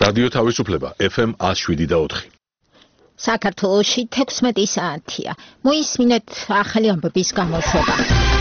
რადიო თავისუფლება FM 107.4. საქართველოში 16 საათია. მოისმინეთ ახალი ამბების გამოშვება.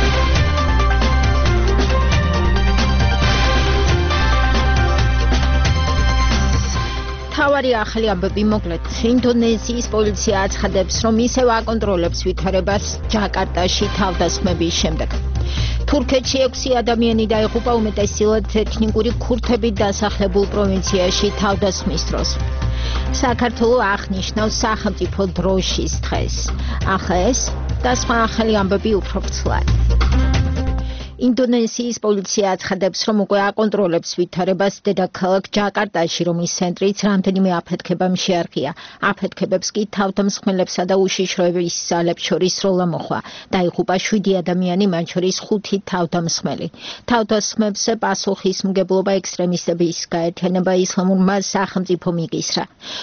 თავარი ახალი ამბები მოკლედ. ინდონეზიის პოლიცია აცხადებს, რომ ისევ აკონტროლებს ვითარებას ჯაკარტაში თავდასხმების შემდეგ. თურქეთში 6 ადამიანი დაიღუპა უმეტესწილად ეთნიკური ქურთებით დასახლებულ პროვინციაში თავდასხმის დროს. საქართველო აღნიშნავს სახელმწიფო დროშის დღეს. ახლა ეს და სხვა ახალი ამბები უფრო ვრცლად. ინდონეზიის პოლიცია აცხადებს, რომ უკვე აკონტროლებს ვითარებას დედაქალაქ ჯაკარტაში, რომლის ცენტრიც რამდენიმე აფეთქებამ შეარყია. აფეთქებებს კი თავდამსხმელებსა და უშიშროების ძალებს შორის როლა მოხდა. დაიღუპა 7 ადამიანი, მათ შორის 5 თავდამსხმელი. თავდასხმებს პასუხისმგებლობა ექსტრემისტების გაერთიანება ისლამურმა სახელმწიფომ იკისრა.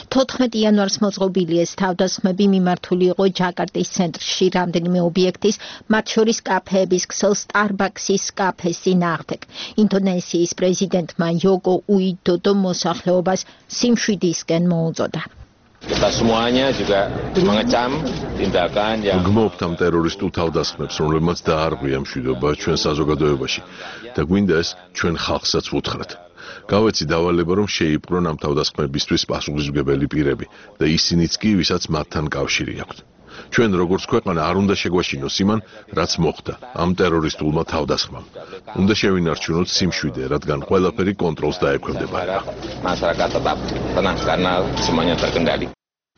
14 იანვარს მოწყობილი ეს თავდასხმები მიმართული იყო ჯაკარტის ცენტრში რამდენიმე ობიექტის, მათ შორის კაფეების ქსელ Starbucks კაფეს წინააღმდეგ. ინდონეზიის პრეზიდენტმა იოკო უიდოდო მოსახლეობას სიმშვიდისკენ მოუწოდა. Kita semuanya juga mengecam tindakan yang გმობთ ამ ტერორისტულ თავდასხმებს, რომლებმაც დაარღვია მშვიდობა ჩვენ საზოგადოებაში და გვინდა ეს ჩვენ ხალხსაც ვუთხრათ. გავეცი დავალება, რომ შეიპყრონ ამ თავდასხმებისთვის პასუხისმგებელი პირები და ისინიც კი, ვისაც მათთან კავშირი აქვთ. ჩვენ როგორც ქვეყანა არ უნდა შეგვაშინოს იმან, რაც მოხდა ამ ტერორისტულმა თავდასხმამ. უნდა შევინარჩუნოთ სიმშვიდე, რადგან ყველაფერი კონტროლს დაექვემდებარება. masyarakat tetap tenang karena semuanya terkendali.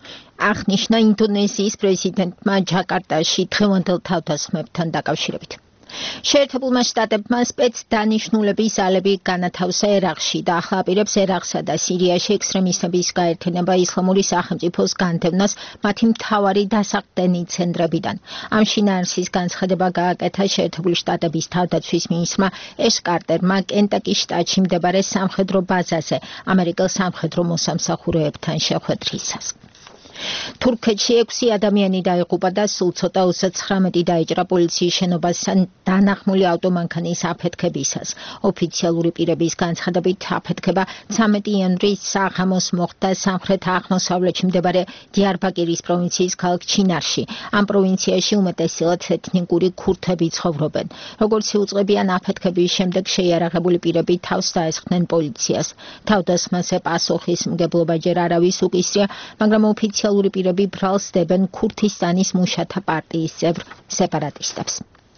აღნიშნა ინდონეზიის პრეზიდენტმა ჯაკარტაში დღევანდელ თავდასხმებთან დაკავშირებით. შეერთებულმა შტატებმა სპეცდანიშნულების ძალები განათავსა ერაყში და ახლა აპირებს ერაყსა და სირიაში ექსტრემისტების გაერთიანება ისლამური სახელმწიფოს განდევნას მათი მთავარი დასაყრდენი ცენტრებიდან. ამ შინაარსის განცხადება გააკეთა შეერთებული შტატების თავდაცვის მინისტრმა ეშ კარტერმა კენტაკის შტატში მდებარე სამხედრო ბაზაზე ამერიკელ სამხედრო მოსამსახურეებთან შეხვედრისას. თურქეთში 6 ადამიანი დაიღუპა და სულ ცოტა 39 დაიჭრა პოლიციის შენობასთან დანახმული ავტომანქანის აფეთქებისას. ოფიციალური პირების განცხადებით აფეთქება 13 იანვრის საღამოს მოხდა სამხრეთ-აღმოსავლეთში მდებარე დიარბაკირის პროვინციის ქალაქ ჩინარში. ამ პროვინციაში უმეტესწილად ეთნიკური ქურთები ცხოვრობენ. როგორც იუწყებიან აფეთქების შემდეგ შეიარაღებული პირები თავს დაესხნენ პოლიციას. თავდასხმაზე პასუხისმგებლობა ჯერ არავის უკისრია, მაგრამ ოფიციალური პირები ბრალს დებენ ქურთისტანის მუშათა პარტიის წევრ სეპარატისტებს.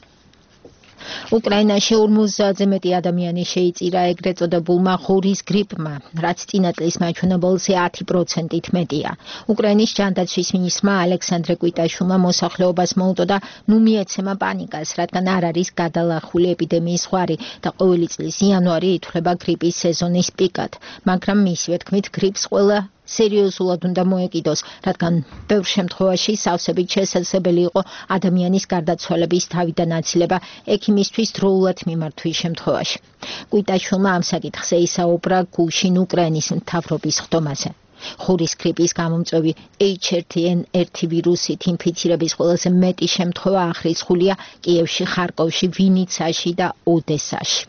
უკრაინაში 40-ზე მეტი ადამიანი შეიწირა ეგრეთ წოდებულმა ღორის გრიპმა, რაც წინა წლის მაჩვენებელზე 10%-ით მეტია. უკრაინის ჯანდაცვის მინისტრმა ალექსანდრე კვიტაშვილმა მოსახლეობას მოუწოდა ნუ მიეცემა პანიკას, რადგან არ არის გადალახული ეპიდემიის ზღვარი და ყოველი წლის იანვარი ითვლება გრიპის სეზონის პიკად, მაგრამ მისივე თქმით გრიპს ყველა სერიოზულად უნდა მოეკიდოს, რადგან ბევრ შემთხვევაში სავსებით შესაძლებელი იყო ადამიანის გარდაცვალების თავიდან აცილება ექიმისთვის დროულად მიმართვის შემთხვევაში. კვიტაშვილმა ამ საკითხზე ისაუბრა გუშინ უკრაინის მთავრობის ხდომაზე. ღურის გრიპის გამომწვევი H1N1 ვირუსით ინფიცირების ყველაზე მეტი შემთხვევა აღრიცხულია კიევში, ხარკოვში, ვინიცაში და ოდესაში.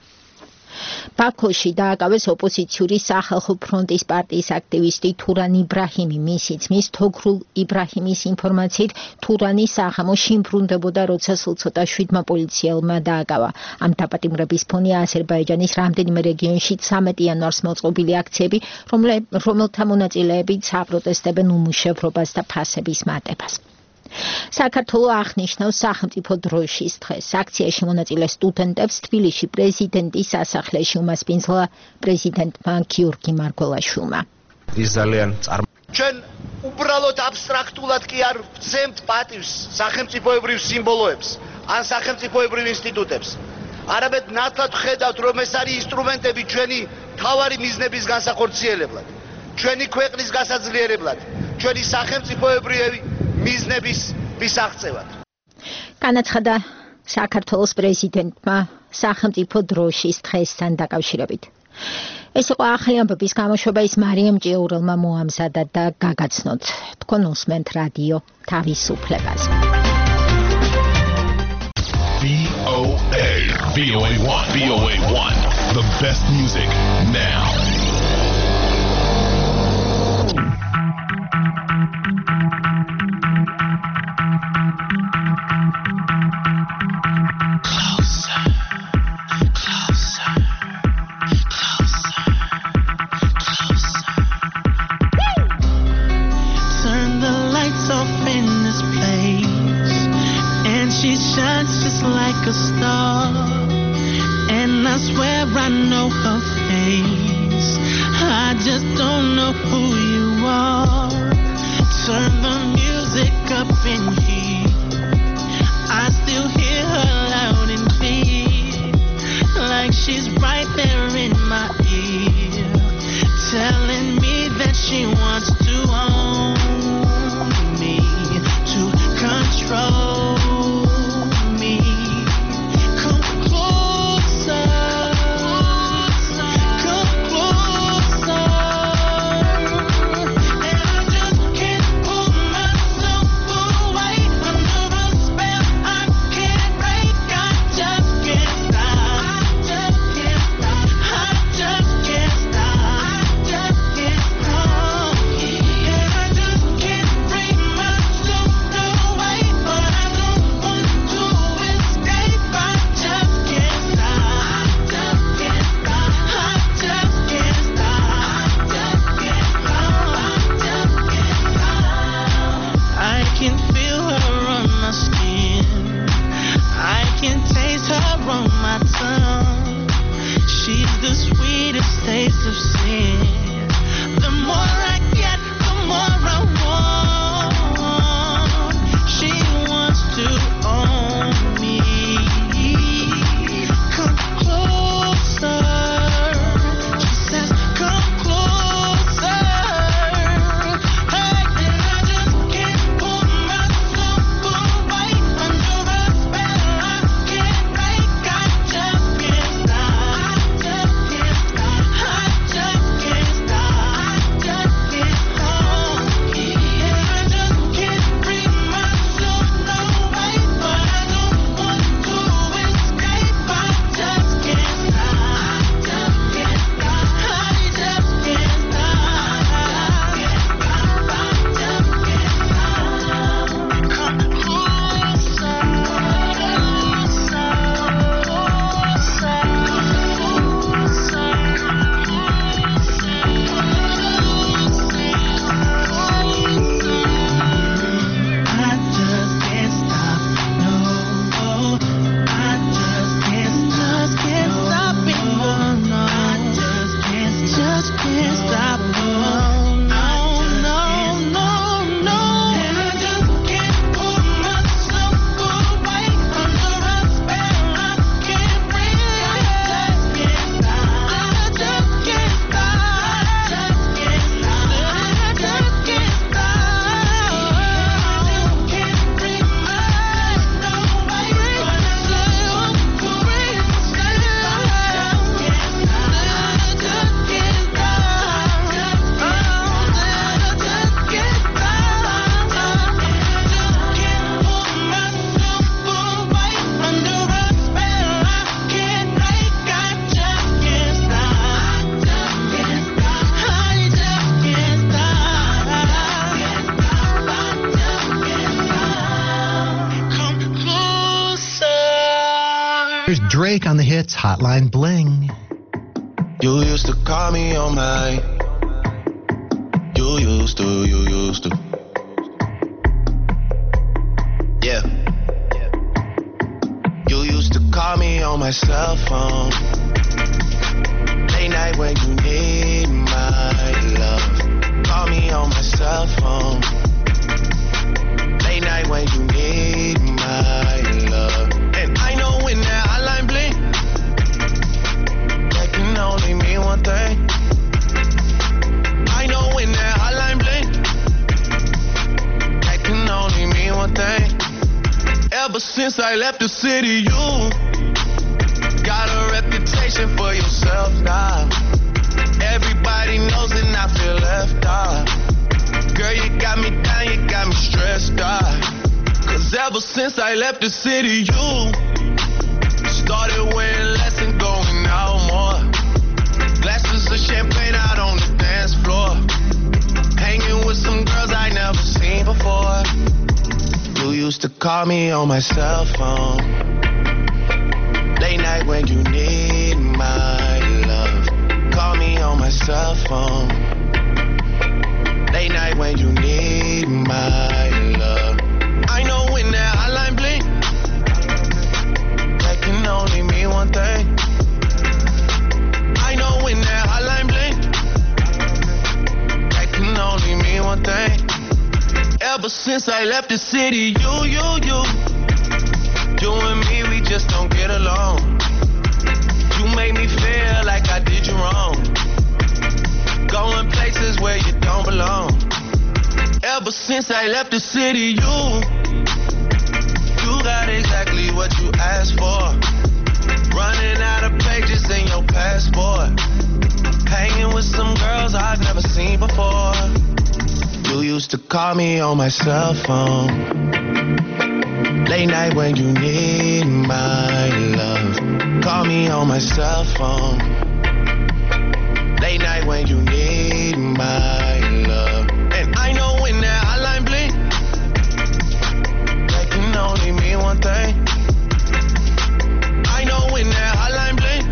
ბაქოში დააკავეს ოპოზიციური სახალხო ფრონტის პარტიის აქტივისტი თურან იბრაჰიმი. მისი ძმის თოგრულ იბრაჰიმის ინფორმაციით თურანი საღამოში იმბრუნდებოდა, როცა სულ ცოტა 7 პოლიციელმა დააკავა. ამ დაპატიმრების ფონი აზერბაიჯანის რამდენიმე რეგიონში 13 იანვარს მოწყობილი აქციები, რომელთა მონაწილეებიც აპროტესტებენ უმუშევრობას და ფასების მატებას. საქართველო აღნიშნავს სახელმწიფო დროშის დღეს. აქციაში მონაწილე სტუდენტებს თბილისში პრეზიდენტის სასახლეში უმასპინძლა პრეზიდენტმა გიორგი მარგველაშვილმა. ის ძალიან ჩვენ უბრალოდ აბსტრაქტულად კი არ ვცემთ პატივს სახელმწიფოებრივ სიმბოლოებს ან სახელმწიფოებრივ ინსტიტუტებს. არამედ ნათლად ხედავთ, რომ ეს არის ინსტრუმენტები ჩვენი მთავარი მიზნების განსახორციელებლად, ჩვენი ქვეყნის გასაძლიერებლად, ჩვენი სახელმწიფოებრივი მიზნების მისაღწევად. განაცხადა საქართველოს პრეზიდენტმა სახელმწიფო დროშის დღესთან დაკავშირებით. ეს იყო ახალი ამბების გამოშვება, ის მარიამ ჭიაურელმა მოამზადა და გაგაცნოთ. თქვენ უსმენთ რადიო თავისუფლებას. VOA1, VOA1, the best music now. shines just like a star, and I swear I know her face. I just don't know who you are. Turn the music up in here. I still hear her loud and clear, like she's right there in my ear, telling me that she wants to own me, to control me. Come closer, come closer, and I just can't pull myself away under a spell I can't break. I just can't stop, I just can't stop, I just can't stop, I just can't stop, and I just can't bring myself away, but I don't want to escape. I just can't stop, I just can't stop, I just can't stop, I just can't stop, I just can't stop. I can feel her on my skin, I can taste her on my tongue. She's the sweetest taste of sin. The more I get, the more I want. She wants to own me. Come closer. She says, come closer. Hey, and I just can't pull myself away under a spell I can't break. I just can't stop, I just can't stop, I just can't stop, I just can't stop, and I just can't bring myself away, but I don't want to escape. I just can't stop, I just can't stop, I just can't stop, come closer, I just can't stop, no, I just can't stop it, no, I just can't stop, no, and I just can't pull myself away under a spell I can't break. I just can't stop, I just can't stop, I just can't stop, I just can't stop, I can't bring myself away, but I just want to escape. I just can't stop, I just can't stop, I just can't stop, I just can't pull myself away under a spell I can't break. I just can't stop, I just can't stop, I just can't stop, come closer. Here's Drake on the hits Hotline Bling. You used to call me on my. You used to. Yeah. You used to call me on my cell phone. Late night when you need my love. Call me on my cell phone. Late night when you need my love. And I know when that hotline bling, that can only mean one thing. I know when that hotline bling, that can only mean one thing. Ever since I left the city, you got a reputation for yourself now. Everybody knows and I feel left out. Girl, you got me down, you got me stressed out. Cause ever since I left the city, you started wearing less and going out more. Glasses of champagne out on the dance floor. Hanging with some girls I never seen before. You used to call me on my cell phone. Late night when you need my love. Call me on my cell phone. Late night when you need my love. I know when that hotline bling, since I left the city, you and me, we just don't get along. You made me feel like I did you wrong. Going places where you don't belong. Ever since I left the city, you got exactly what you asked for. Running out of pages in your passport. Hanging with some girls I've never seen before. You used to call me on my cell phone. Late night when you need my love. Call me on my cell phone. Late night when you need my love. And I know when that hotline blink, that can only mean one thing. I know when that hotline blink,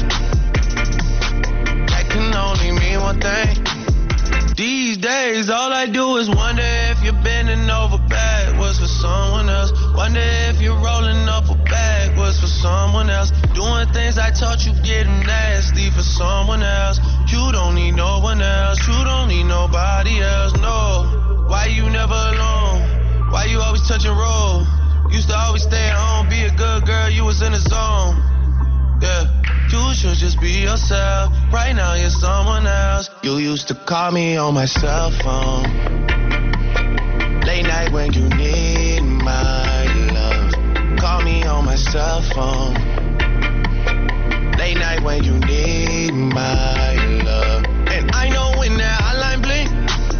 that can only mean one thing. These days, all I do is wonder if you're bending over backwards for someone else. Wonder if you're rolling up a backwards for someone else. Doing things I taught you, getting nasty for someone else. You don't need no one else. You don't need nobody else, no. Why you never alone? Why you always touch and roll? Used to always stay at home, be a good girl, you was in the zone. Yeah. You should just be yourself. Right now you're someone else. You used to call me on my cell phone. Late night when you need my love. Call me on my cell phone. Late night when you need my love. And I know when that hotline blink,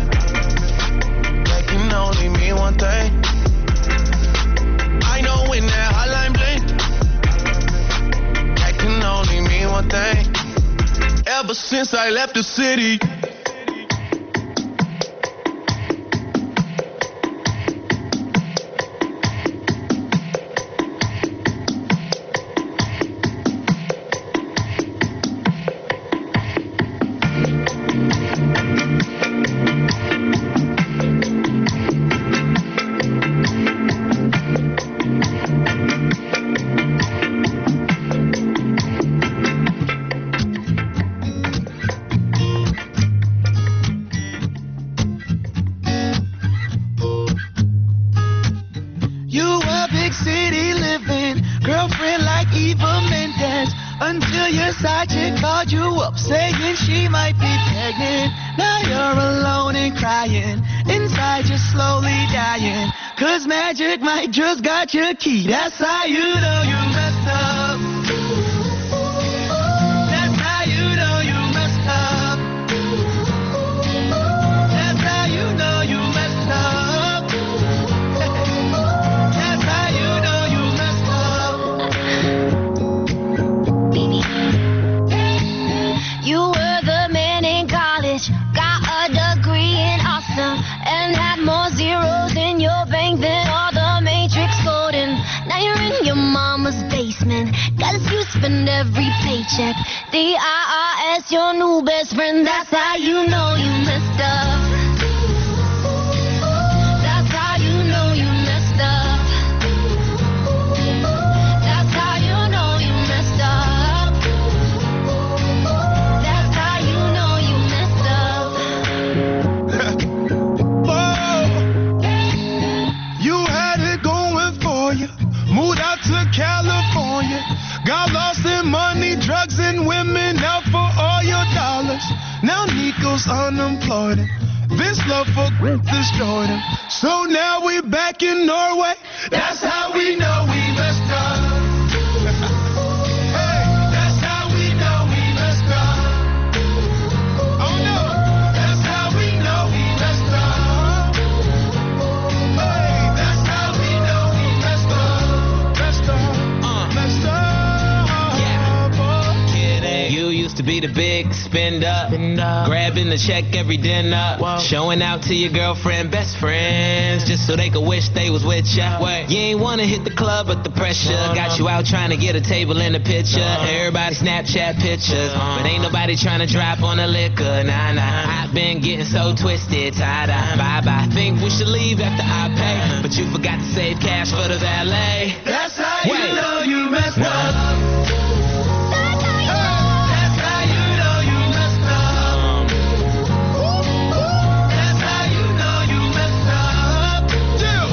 that can only mean one thing. I know when that hotline blink, can only mean one thing. Ever since I left the city. Saying she might be pregnant. Now you're alone and crying. Inside you're slowly dying. 'Cause magic might just got your key. That's how you know you messed up. That's how you know you messed up. That's how you know you messed up. That's how you know you messed up. You were the man in college, got a degree in awesome, and had more zeros in your bank than all the Matrix coding. Now you're in your mama's basement, got you spend every paycheck. The IRS, your new best friend, that's how you know you messed up. That's how you know you messed up. That's how you know you messed up. That's how you know you messed up. Whoa. You had it going for you. Moved out to California. Got lost in money, drugs, and women out for all your dollars. Now Nico's unemployed. This love for destroyed him. So now we back in Norway. That's how we know we messed up. Hey, that's how we know we messed up. Oh no, that's how we know we messed up. Hey, that's how we know we messed up. Messed up, messed up. You used to be the big spender, grabbing the check every dinner, showing out to your girlfriend, best friends, just so they could wish they was with ya. You ain't wanna hit the club, but the pressure got you out trying to get a table in the picture. Everybody Snapchat pictures, but ain't nobody trying to drop on the liquor. Nah, I've been getting so twisted, tied up. Bye. Think we should leave after I pay, but you forgot to save cash for the valet. That's how you know you messed up. Yeah.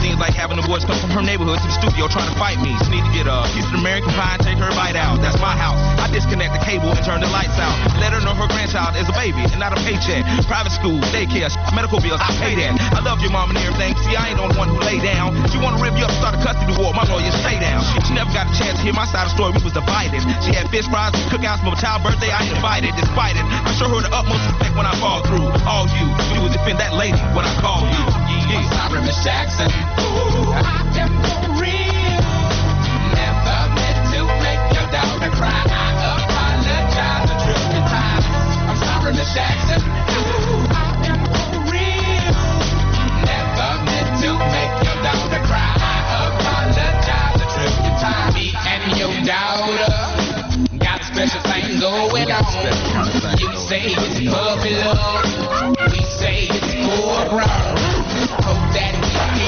Seems like having the boys come from her neighborhood to the studio trying to fight me. She need to get a piece of American pie and take her bite out. That's my house. I disconnect the cable and turn the lights out. Let her know her grandchild is a baby and not a paycheck. Private school, daycare, medical bills, I pay that. I love your mom and everything. See, I ain't the only one who lay down. She wanna rip you up, start a custody war. My lawyer, stay down. She never got a chance to hear my side of the story. We was divided. She had fish fries, cookouts for my child's birthday. I ain't invited, despite it. I show her the utmost respect when I fall through. All you would defend that lady when I call you. Yeah. I'm sorry, Miss Jackson. Ooh, I am for real. Never meant to make your daughter cry. I apologize a trillion times. I'm sorry, Miss Jackson. Ooh, I am for real. Never meant to make your daughter cry. I apologize a trillion times. Me and your daughter got a special thing going on. You say it's puppy love. We say it's foreground. Hope that we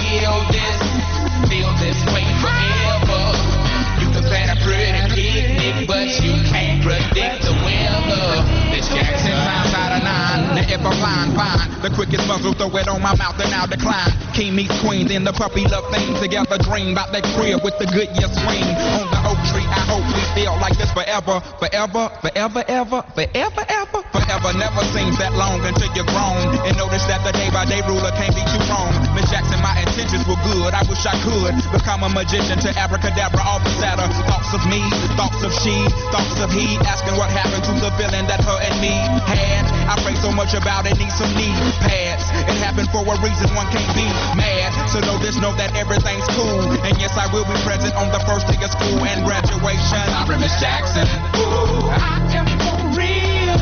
feel this way forever. You can plan a pretty picnic, but you can't predict the weather. Miss Jackson times out of 9. Now if I'm fine, the quickest muzzle, throw it on my mouth and I'll decline. King meets queen, then the puppy love thing together. Dream about that crib with the good year swing on the oak tree. I hope we feel like this forever, forever, forever, ever, forever, ever. Forever never seems that long until you're grown and notice that the day by day ruler can't be too wrong. Miss Jackson, my intentions were good. I wish I could become a magician to abracadabra, all the sadder. Thoughts of me, thoughts of she, thoughts of he, asking what happened to the feeling that her and me had. I pray so much about it, need some knee pads. It happened for a reason, one can't be mad. So know this, know that everything's cool. And yes, I will be present on the first day of school and graduation. Sorry, Miss Jackson. Ooh, I am for real.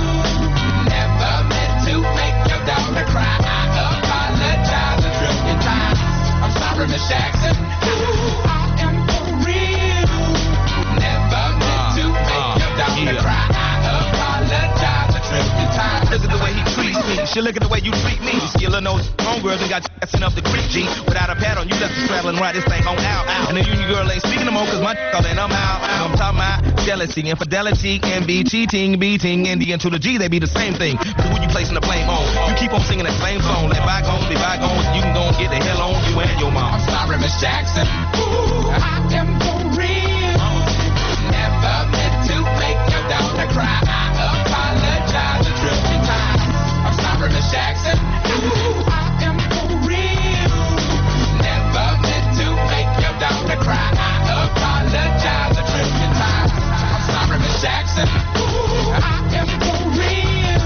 Never meant to make your daughter cry. I apologize a trillion times. I'm sorry, Miss Jackson. Ooh, I am for real. Never meant to make your daughter cry. I apologize a trillion times. Look at the way he treats me. She look at the way you treat me. Skill of those homegirls and got ass enough to creep G. Without a pad on, you left the straddle and ride this thing on out. And the union girl ain't speaking no more cause my all in, I'm out. I'm talking about jealousy, infidelity, envy, cheating, beating, and the N to the G, they be the same thing. But who you placing the blame on? You keep on singing that same song. Let bygones be bygones. You can go and get the hell on you and your mom. I'm sorry, Miss Jackson. Ooh, I am for real. Never meant to make your daughter cry. I apologize a trillion times. I'm sorry, Miss Jackson. Ooh, I am for real. Never meant to make your daughter cry. I apologize a trillion times. I'm sorry, Miss Jackson. Ooh, I am for real.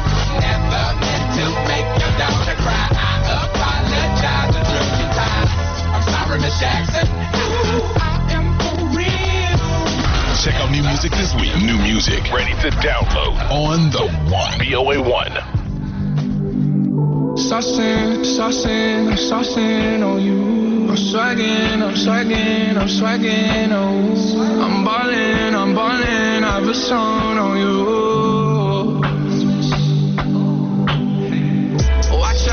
Never meant to make your daughter cry. I apologize a trillion times. I'm sorry, Miss Jackson. Ooh, I am for real. Check out new music this week. New music ready to download on the One. BOA1. Saucing on you. I'm swagging, oh. I'm ballin', I've a song on you. Watch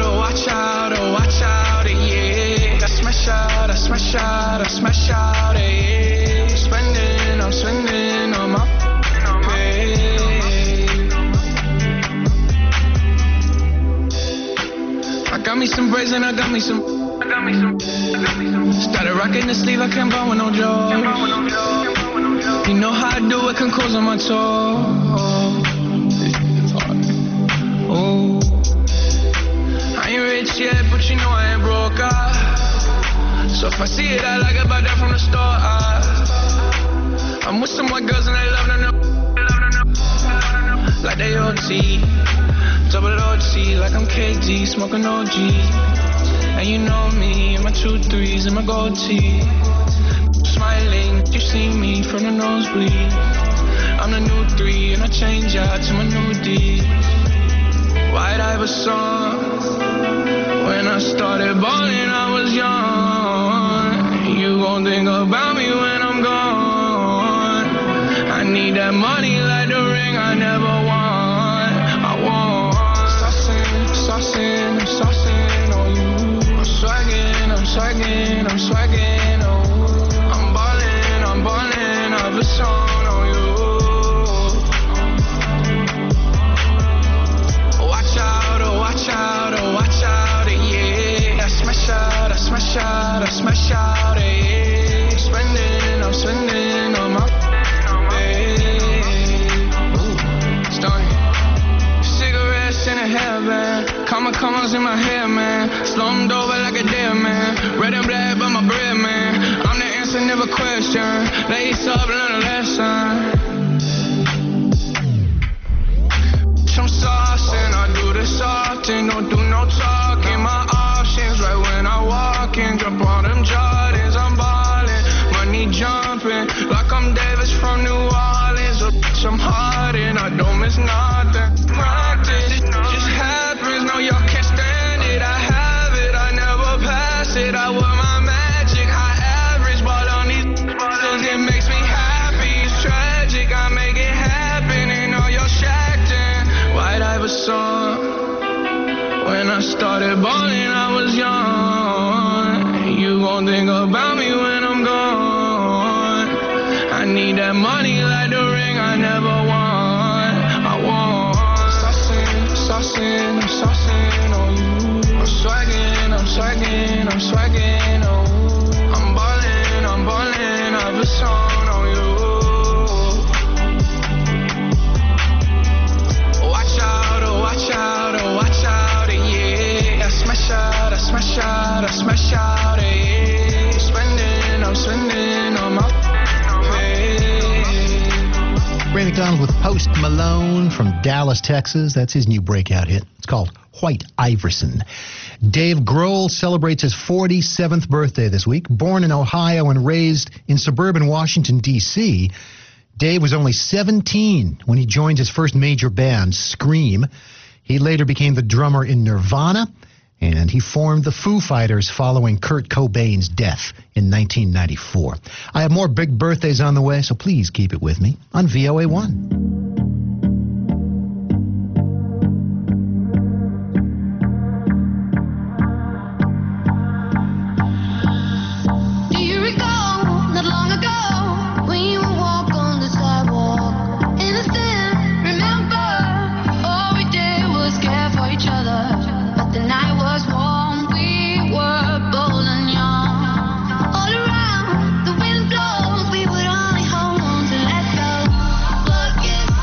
out, yeah. I smash out, yeah. I'm spending on my pay. I got me some braids and I got me some. Started rocking the sleeve, I can't buy with no job. You know how I do it, can cause on my toe. Oh, I ain't rich yet, but you know I ain't broke. So if I see it, I like it, buy that from the store. I'm with some white girls and they love them like they OT. Double OT, like I'm KD, smoking OG. And you know me, and my 2 3s and my gold tee. Smiling, you see me from the nosebleed. I'm the new 3 and I change out to my new D. White Iverson. When I started balling, I was young. You gon' think about me when I'm gone. I need that money like the ring I never won. I want saucing on you. I'm swagging, oh. I'm ballin', I've a song on you. Watch out, yeah. I smash Karma comes in my head, man. Slummed over like a dead man. Red and black, but my bread, man. I'm the answer, never question. Lace up, learn a lesson. I'm saucing, I do this often. Don't do no talking. My options right when I walk in. Jump on them Jordans, I'm ballin'. Money jumping like I'm Davis from New Orleans. Oh, bitch, I'm hardin', I don't miss nothing. Practice, it just happens. No, y'all can't stand it. I have it, I never pass it. I wear my magic, high average. Ball on these bottles, it makes me happy. It's tragic, I make it happen. And all y'all shacked in. White Iverson. When I started ballin', I was young. You gon' think about me when I'm gone. I need that money like the ring I never won. I want saucin', I'm saucin' on you. I'm swaggin', I'm swaggin', I'm swaggin', oh. I'm ballin', I've a song on you. Watch out, oh, watch out, oh, watch out, yeah. I smash out, I smash out, I smash out, yeah. I'm spending on my Ray McDonald with Post Malone from Dallas, Texas. That's his new breakout hit. It's called White Iverson. Dave Grohl celebrates his 47th birthday this week. Born in Ohio and raised in suburban Washington, D.C., Dave was only 17 when he joined his first major band, Scream. He later became the drummer in Nirvana, and he formed the Foo Fighters following Kurt Cobain's death in 1994. I have more big birthdays on the way, so please keep it with me on VOA1. Do you recall not long ago when you would walk on the sidewalk? Innocent, remember, all we did was care for each other. But the night was warm, we were bold and young. All around, the wind blows, we would only hold on to let go. Forget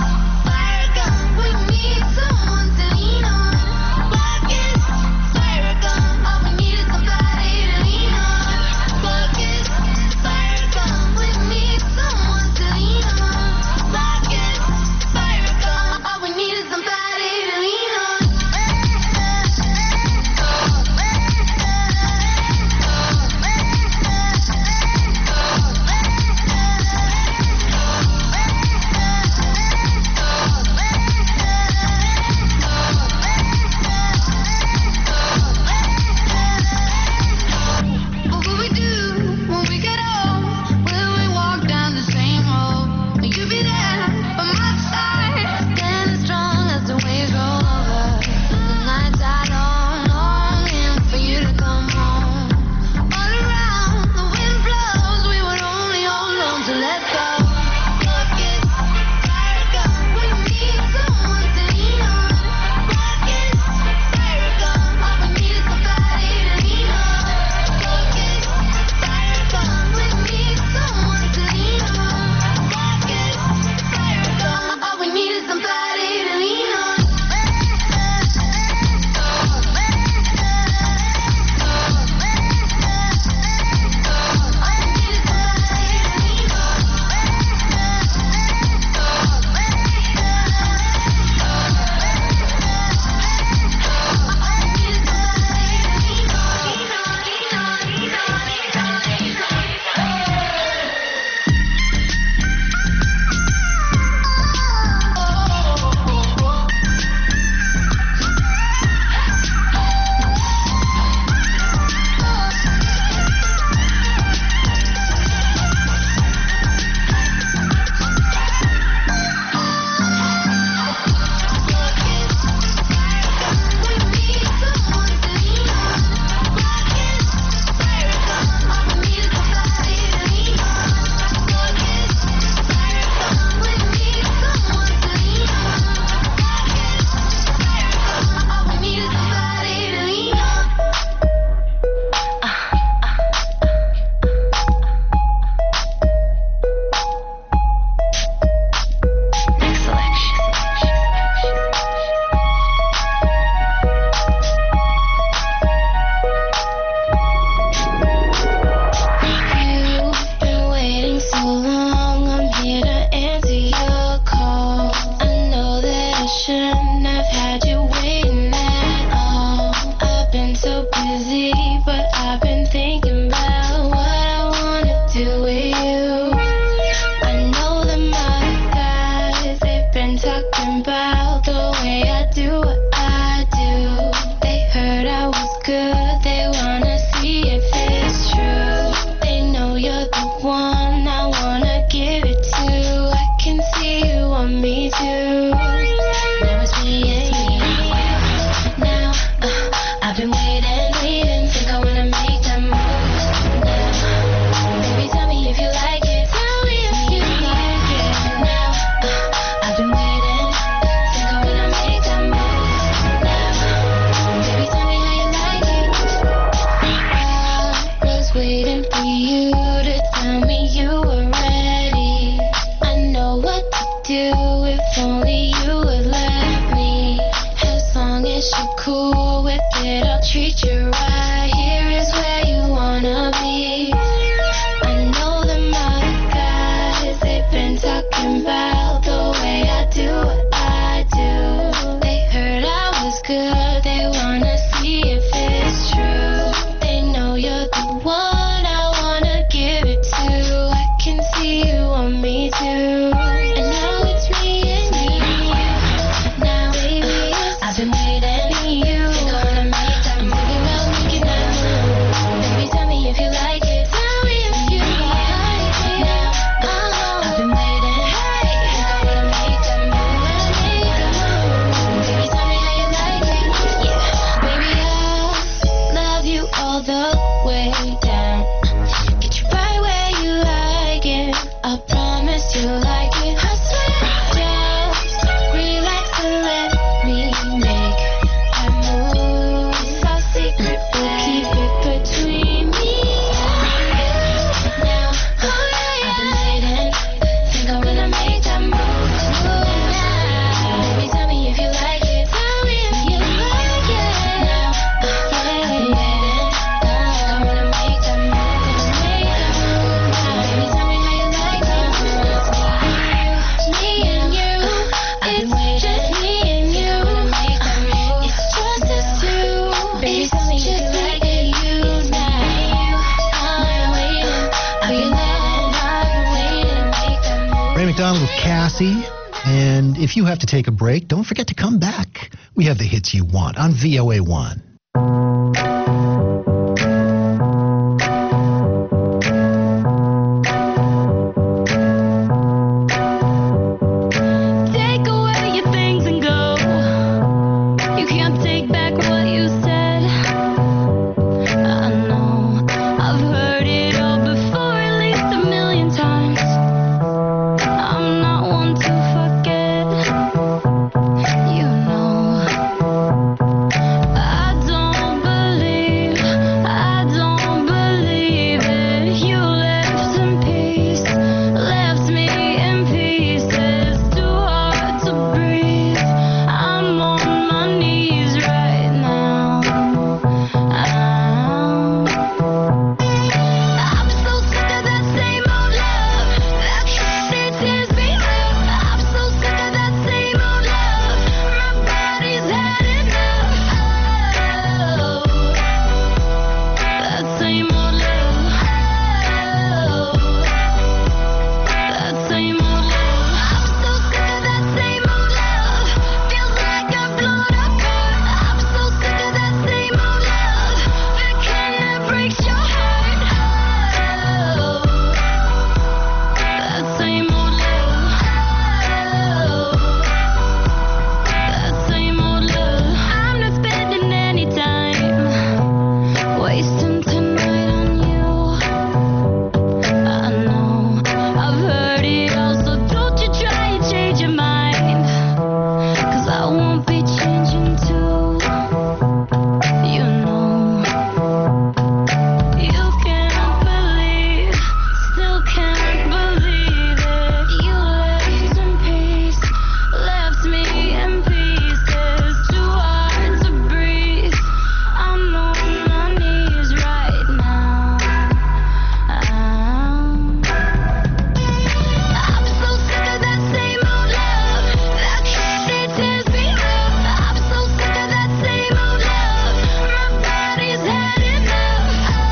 guess you're cool with it. I'll treat you right. Here is where you wanna be. I know them other guys, they've been talking about the way I do what I do. They heard I was good, they wanna see if it's true. They know you're the one I wanna give it to. I can see you want me too. And now it's me and you. Now, baby, I've been waiting for you. Think I wanna make that move. Thinking about making that move. Baby, tell me if you like it. Tell me if you like it. Now, I've been waiting. Think I wanna make that move. Baby, tell me how you like it. Yeah, baby, I'll love you all the way down. Get you right where you like it. I promise you like it. I swear, just relax and let me make that move. It's our secret, but keep it between me and you. Now, I've been waiting. Think I'm gonna make that move now. Baby, tell me if you like it. Tell me if you like it. Now, I've been waiting. Think I'm gonna make that move. Make that move now. Baby, tell me how you like that move. It's me and you. It's just me and you. It's just us two. Baby, tell me if you like it. You now. I'm waiting. I've been waiting. Make that move. Ray McDonald with Cassie. And if you have to take a break, don't forget to come back. We have the hits you want on VOA1. Take away your things and go. You can't take back what you said. I know I've heard it all before, at least 1,000,000 times. I'm not one to forget. You know, I don't believe it. You left in peace, left me in pieces. Too hard to breathe. I'm on my knees right now. I'm so sick of that same old love. That shit tears me up. I'm so sick of that same old love. My body's had enough. That same old love. That same old love. I'm so sick of that same old love. Feels like I've blown apart. I'm so sick of that same old love. The kind that breaks your heart. That same old love. That same old love. I'm not spending any time wasting tonight on you. I know I've heard it all, so don't you try and change your mind. 'Cause I won't be changing too. You know, you can't believe, still can't believe it. You left in peace, left me in pieces. Too hard to breathe. I'm on my knees right now. I'm so sick of that same old love. That shit tears me up. I'm so sick of that same old love. My body's had enough.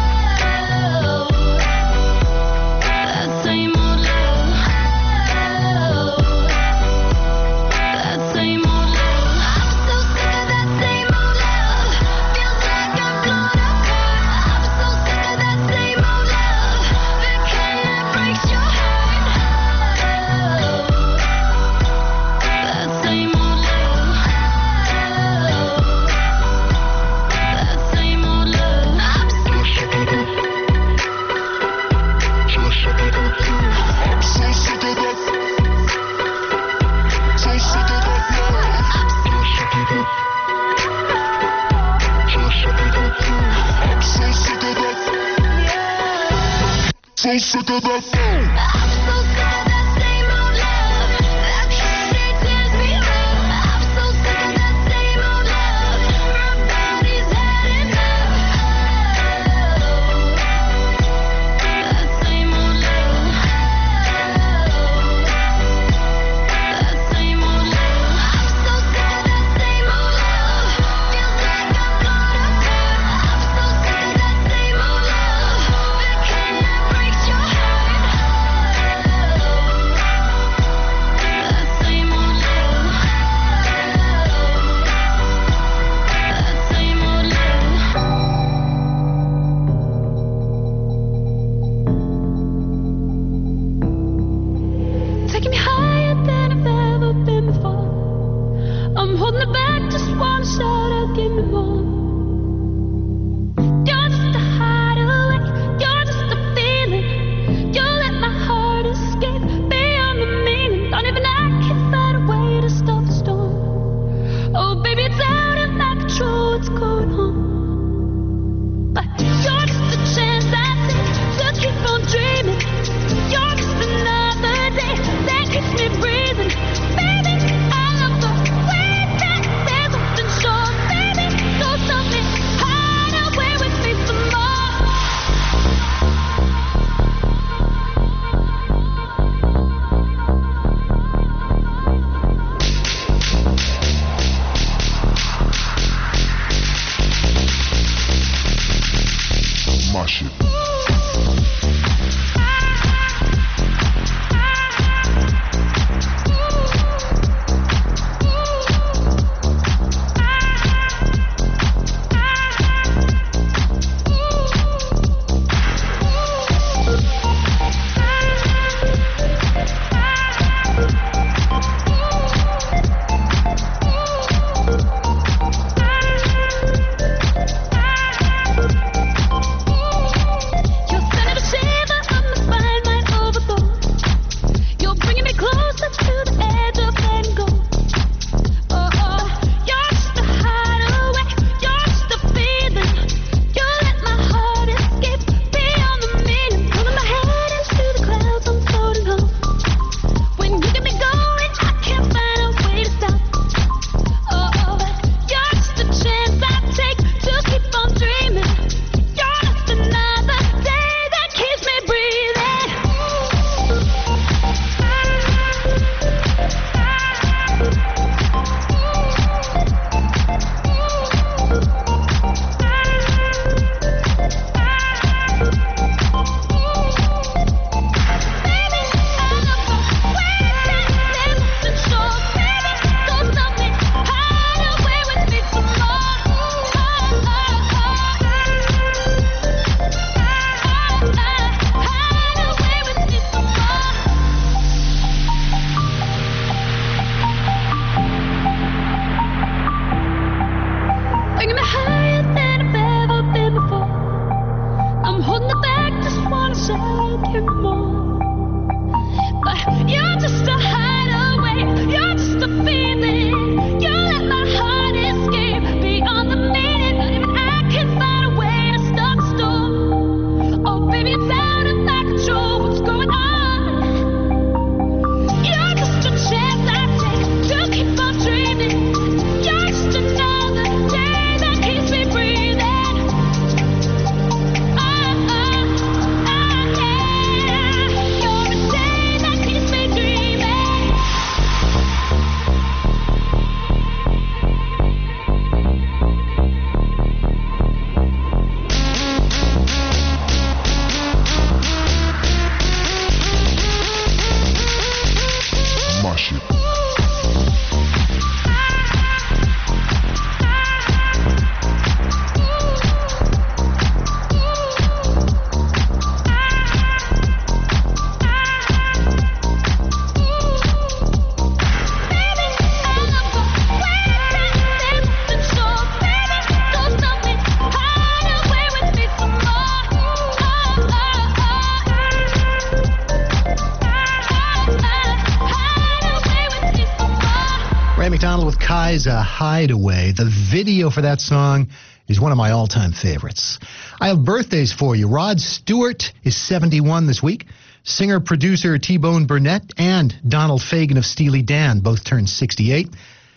That same old love. That same old love. I'm so sick of that same old love. Feels like I've blown apart. I'm so sick of that same old love. The kind that breaks your heart. That same old love. That same old love. I'm so sick of that. So sick of that. I'm so sick of that same old love. That shit tears me up. I'm so sick of that same old love. Mashi. With Kai's Hideaway. The video for that song is one of my all-time favorites. I have birthdays for you. Rod Stewart is 71 this week. Singer-producer T-Bone Burnett and Donald Fagen of Steely Dan both turned 68.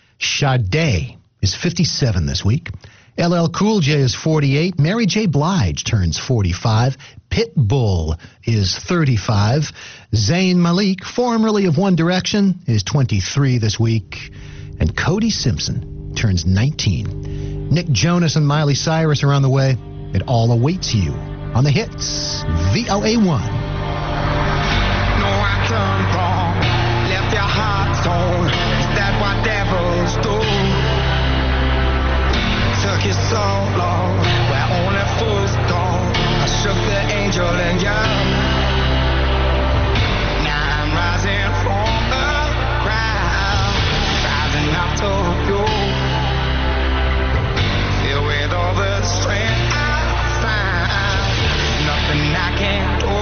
Sade is 57 this week. LL Cool J is 48. Mary J. Blige turns 45. Pitbull is 35. Zayn Malik, formerly of One Direction, is 23 this week. And Cody Simpson turns 19. Nick Jonas and Miley Cyrus are on the way. It all awaits you on the hits. VOA1. No, I turned wrong, left your heart torn. Is that what devils do? Took you so long, where only fools go. I shook the angel in you. Now I'm rising from the ground, rising up to you. Filled with all the strength I find, nothing I can't do.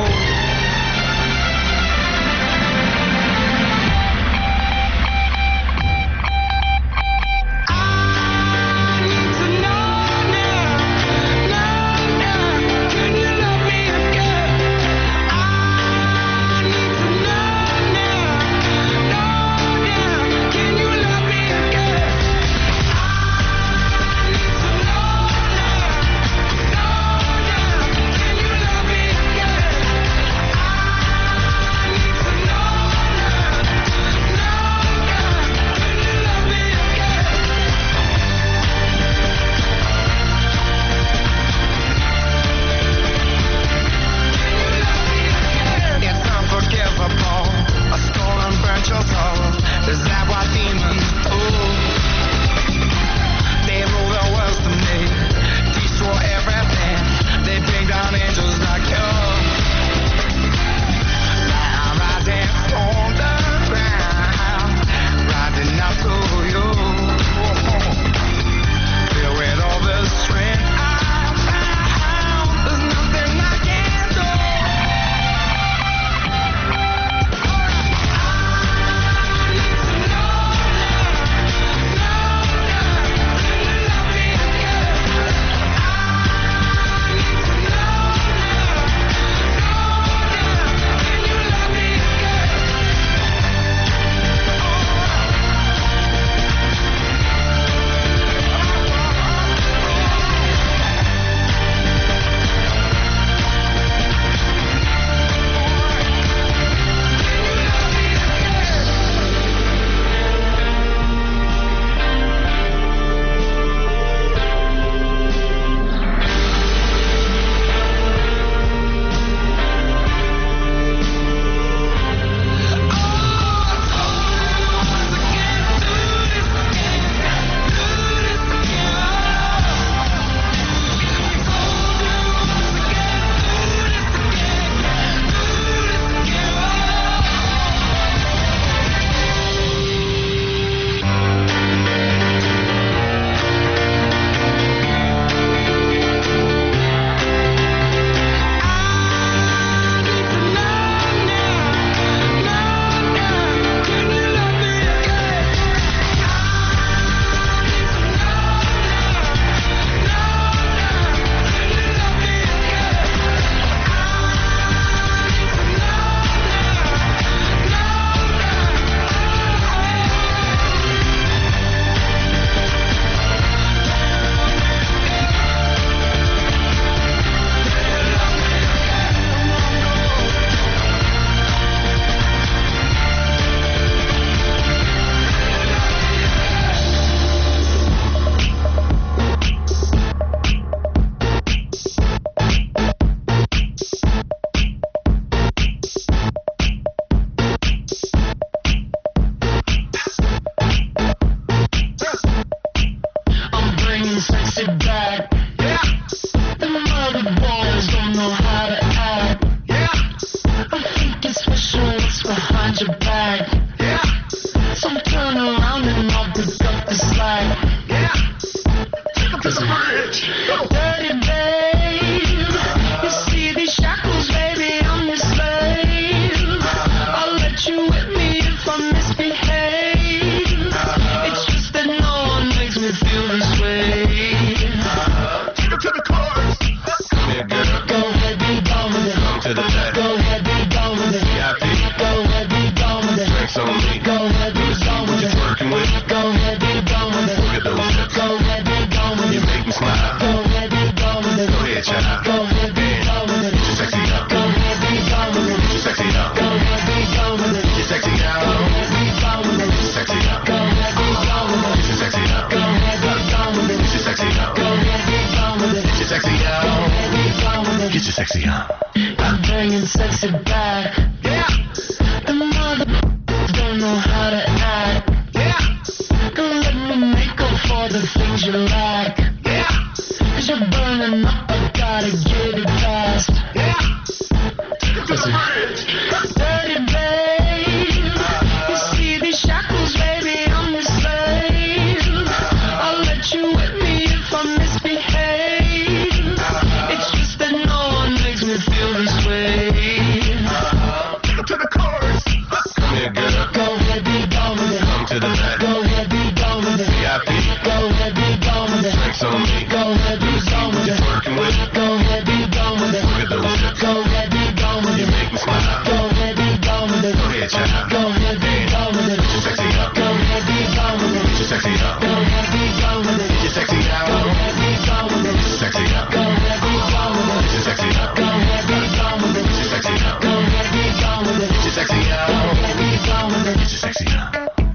Dirty babe, you see these shackles, baby, I'm your slave. I'll let you whip me if I misbehave. It's just that no one makes me feel this way. Take it to the chorus. Come here, girl. Go ahead, be gone with it. Come to the back. Go ahead, be gone with it. VIP. Go ahead, be gone with it. Drinks on me. Go ahead, be gone with it. Working with. Go ahead, be gone with it. Look at those hips. Go ahead, be gone with You it. make me smile. Go ahead, be gone with it. Go ahead, child. Go ahead, be gone with it. Get your sexy out. Go ahead, be gone with it. Get your sexy out. Go ahead, be gone with it. Get your sexy out. Go ahead, be gone with it. Get your sexy out. Go ahead, be gone with it. Get your sexy out. Go ahead, be gone with it. Get your sexy out. Go ahead, be gone with it. Get your sexy out. Go ahead, be gone with it. Get your sexy out. I'm bringing sexy back. Yeah. The mother don't know how to act. Yeah. Don't let me make up for the things you lack. Yeah. Cause you're burning up, I gotta get it fast. Yeah. Take it to the bridge. Dirty babe, you see these shackles, baby, I'm your slave. I'll let you whip me if I misbehave. It's just that no one makes me feel this way. Take it to the chorus. Come here, girl. Go ahead, be gone with it. Come to the back. Go ahead, be gone with it. VIP. Go ahead, be gone with it. Drinks on me. Go ahead, be gone with it. Working with. Go ahead, be gone with it. Look at those hips. Go ahead, be gone with You it. make me smile. Go ahead, be gone with it. Go ahead, child. Go ahead, be gone with it. Get your sexy out. Go ahead, be gone with it. Get your sexy out. Go ahead, be gone with it. Get your sexy out. Go ahead, be gone with it. Get your sexy out. Go ahead, be gone with it. Get your sexy out. Go ahead, be gone with it. Get your sexy out. Go ahead, be gone with it. Get your sexy out. Go ahead, be gone with it. Get your sexy out.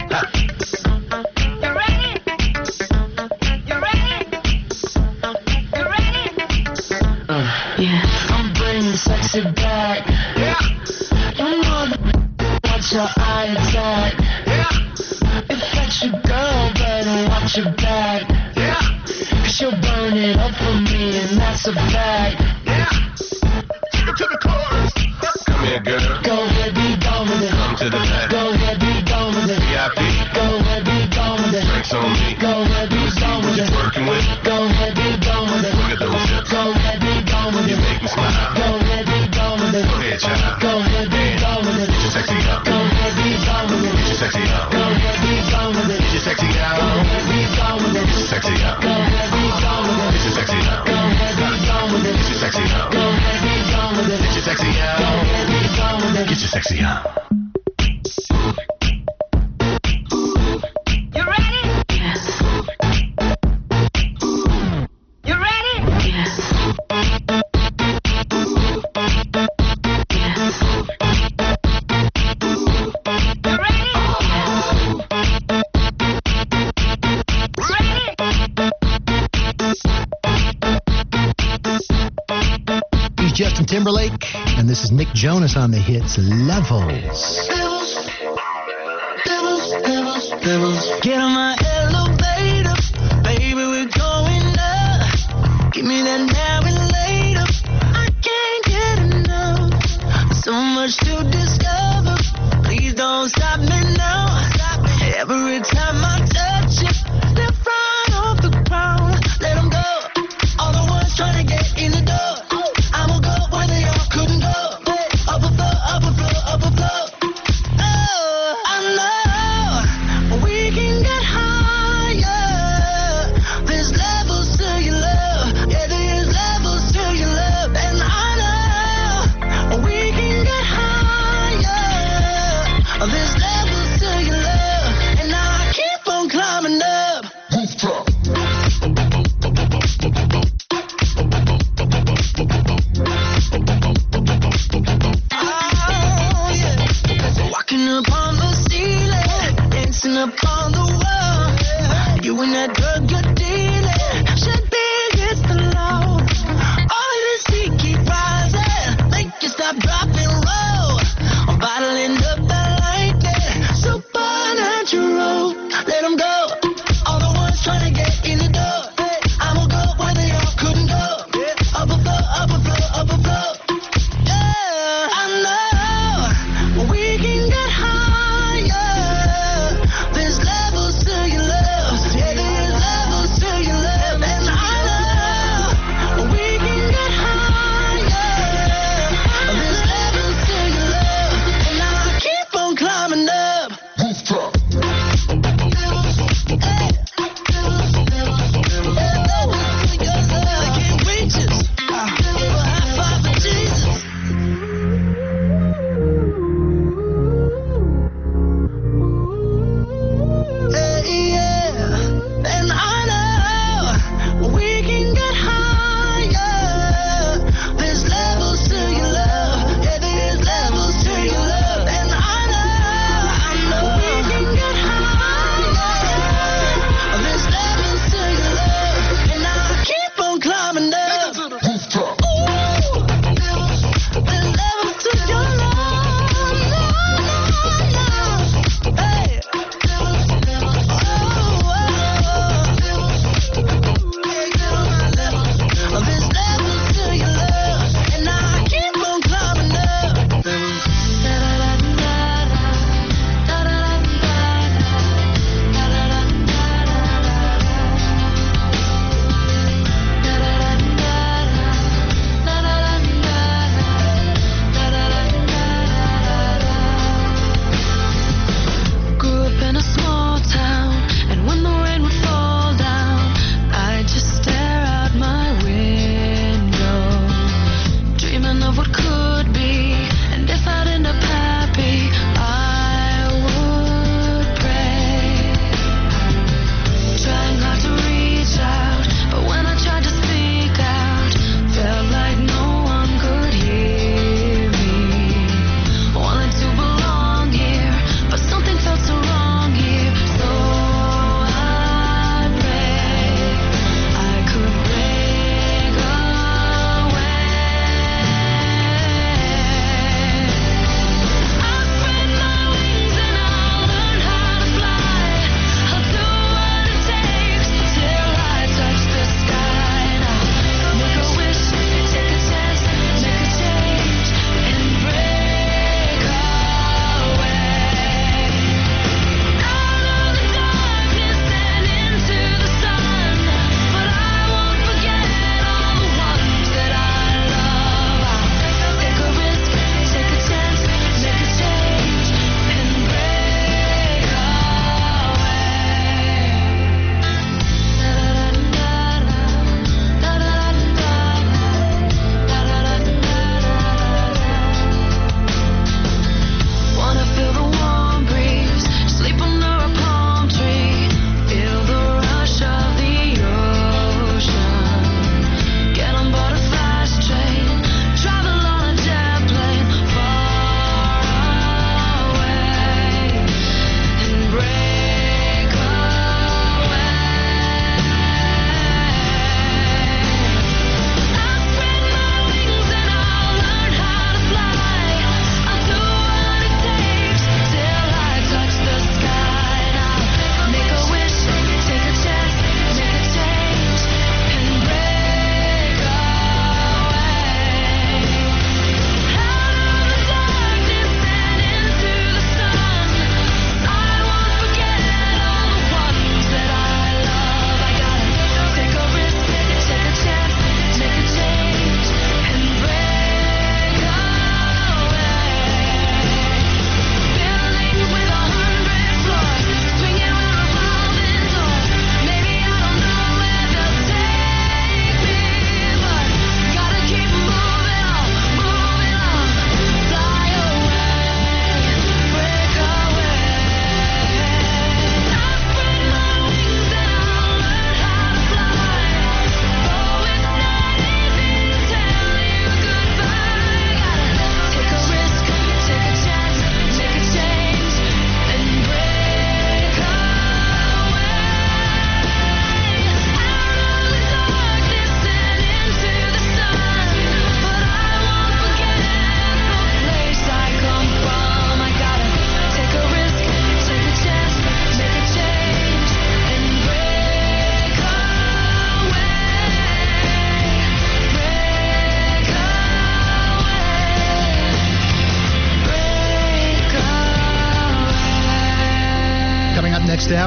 You ready? You ready? You ready? Yeah, I'm bringing sexy back. Yeah. You know watch your eye attack. Yeah. If that's your girl, better watch your back. Yeah. Cause she'll burn it up for me, and that's a fact. Yeah. Take it to the chorus. Come here, girl. Go ahead, be gone with it. Come to the back. Go ahead, be gone with it. VIP. Go ahead, be gone with it. Drinks on me. Go ahead, be gone with it. Working with. Go ahead, be gone with it. Look at those hips. Go ahead, be gone with You it. make me smile. Go ahead, be gone with it. Go ahead, child. Go ahead, be gone with it. Get your sexy out. Go ahead, be gone with it. Get your sexy out. Go ahead, be gone with it. Get your sexy out. Go ahead, be gone with it. Get your sexy out. Go ahead, be gone with it. Get your sexy out. Go ahead, be gone with it. Get your sexy out. Go ahead, be gone with it. Get your sexy Go out. ahead, be gone with it. Get your sexy out. You ready? Yes. You ready? Yes. You ready? He's Justin Timberlake, and this is Nick Jonas on the hits Levels. Get on my elevator, baby, we're going up. Give me that now and later. I can't get enough. So much to discover. Please don't stop me now. Every time I touch it, they're flying off the ground. Let them go. All the ones trying to get in the door. I'ma go where they all couldn't go. Up above, up above, up above. Oh, I know we can get high.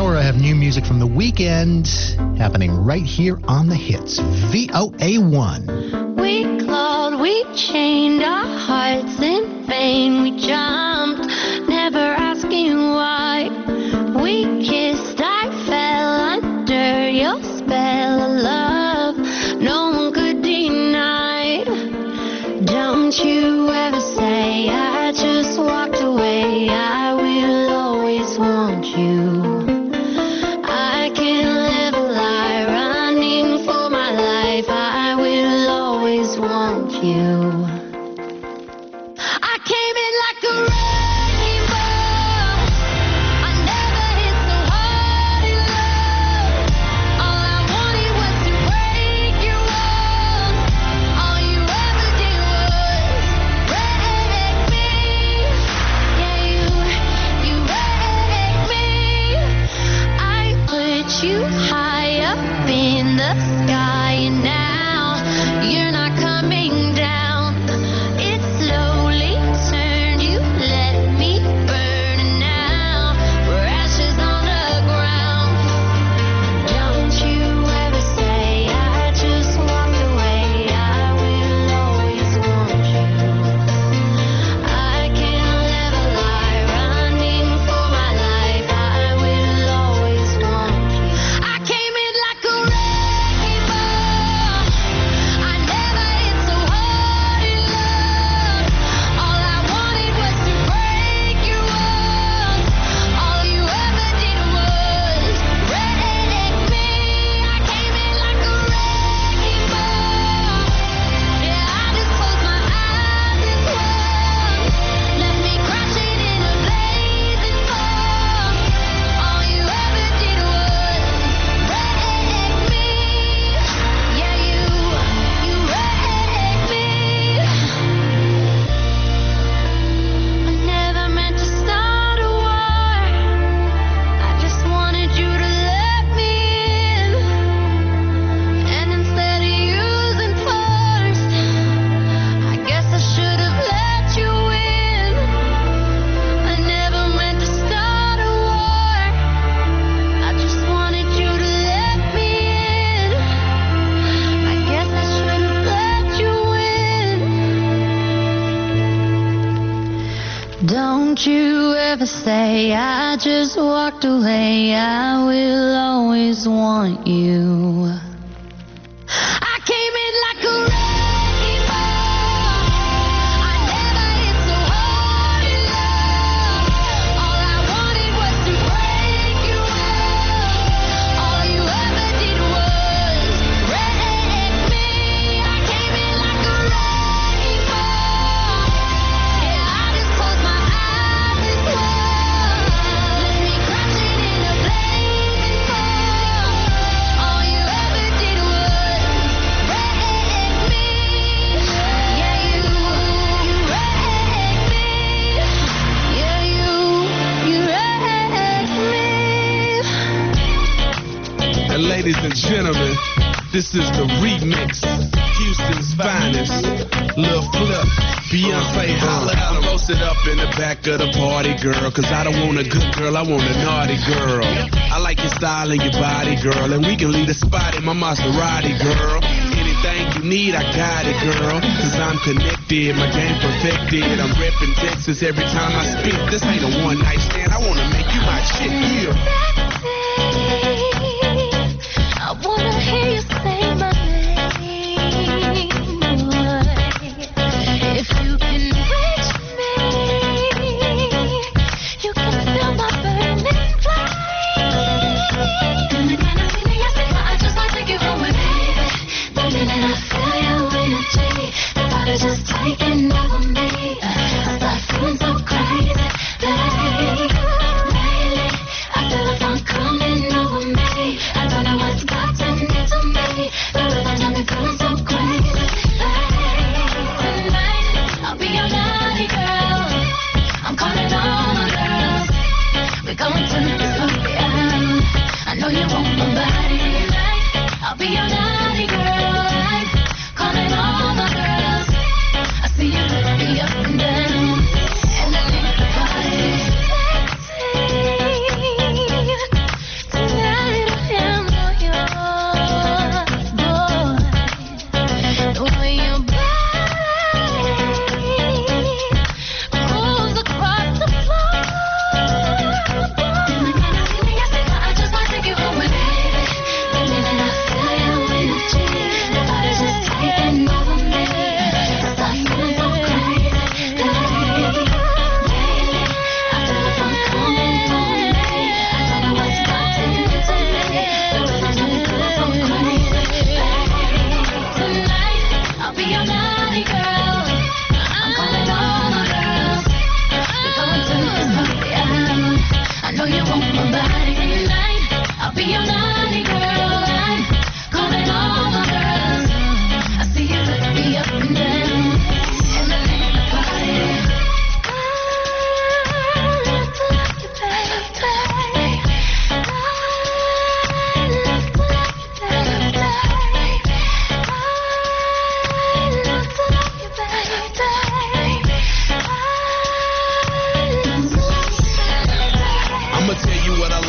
hour, I have new music from the weekend happening right here on the hits. VOA1. We clawed, we chained our hearts in vain. We jumped, never asking why. We kissed, I fell under your spell of love. No one could deny. Don't you ever say I just walked away. I will always want you. I can't live a lie running for my life. I will always want you. I came in like a rainbow. I never hit so hard in love. All I wanted was to break your walls. All you ever did was break me. Yeah, you break me. I put you high up in the sky, and now you're not coming down. It slowly turned, you let me burn, and now we're ashes on the ground. Don't you ever say I just walked away. I will always want you. I can't live a lie running for my life. I will always want you. I came in like a rainbow. I never hit so hard in love. All I wanted was to break your walls. All you ever did was break me. I came in like a rainbow. Yeah, I just closed my eyes and swung. Left me crashing in a blazing storm. All you ever did was break me. Yeah, you wrecked me. I never meant to start a war. I just wanted you to let me in. And instead of using force, I guess I should have let you in. I never meant to start a war. I just wanted you to let me in. I guess I should have let you in. Don't you ever say I just walked away. I will always want you. I came in like a rainbow. I never hit so hard in love. All I wanted was to break your walls. All you ever did was break me. I came in like a rainbow. Yeah, I just closed my eyes and swung. Left me crashing in a blazing storm. All you ever did was break me. Yeah, you wrecked me. Yeah, you wrecked me. And ladies and gentlemen, this is the remix. Houston's finest. Lil Flip, Beyonce holla. I'm roasted up in the back of the party, girl. Cause I don't want a good girl, I want a naughty girl. I like your style and your body, girl. And we can leave the spot in my Maserati, girl. Anything you need, I got it, girl. Cause I'm connected, my game perfected. I'm reppin' Texas every time I speak. This ain't a one night stand, I wanna make you my chick, yeah. I wanna hear you say my name, boy. If you can reach me, you can feel my burning flame. And the kind of feeling I say, I just wanna take you home with me. The minute I feel your energy, the thought is just taking over me. I start feeling so crazy, babe. Lately, I feel the funk coming over me. I don't know what's gotten into me, but rhythms got me feeling so crazy, babe. Tonight, I'll be your naughty girl. I'm calling all my girls. We're going to turn this party out. I know you want my body tonight. I'll be your naughty girl. Calling all my girls. I see you be up and down, and I make the party sexy.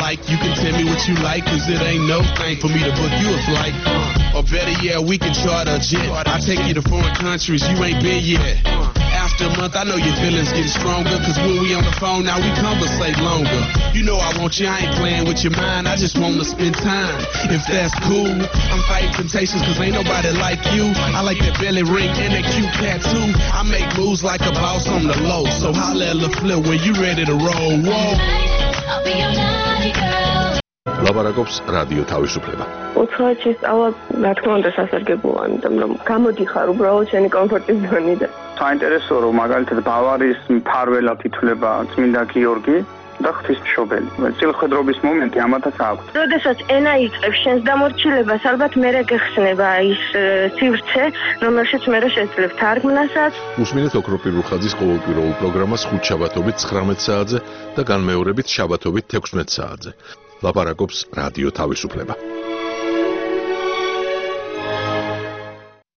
like. You can tell me what you like, cause it ain't no thing for me to book you a flight. Or better yet, we can charter a jet. I take you to foreign countries you ain't been yet. After a month, I know your feelings getting stronger, cause when we on the phone now, we conversate longer. You know I want you, I ain't playing with your mind, I just wanna spend time. If that's cool, I'm fighting temptations, cause ain't nobody like you. I like that belly ring and that cute tattoo. I make moves like a boss on the low, so holla at LaFleur when you ready to roll. Whoa. I'll be your naughty girl. ლაპარაკობს რადიო თავისუფლება. უცხოეთში სწავლა, რა თქმა უნდა, სასარგებლოა, იმიტომ რომ გამოდიხარ უბრალოდ შენი კომფორტის ზონიდან. საინტერესოა, რომ მაგალითად ბავარიის მფარველად ითვლება წმინდა გიორგი და ღვთისმშობელი. წილხვედრობის მომენტი ამათაც აქვს. როდესაც ენა იწყებს შენს დამორჩილებას, ალბათ მერე გეხსნება ის სივრცე, რომელშიც მერე შეძლებ თარგმნასაც. უსმინეთ ოქროპირ რუხაძის ყოველკვირეულ პროგრამას ხუთშაბათობით 19 საათზე და განმეორებით შაბათობით 16 საათზე. ლაპარაკობს რადიო თავისუფლება.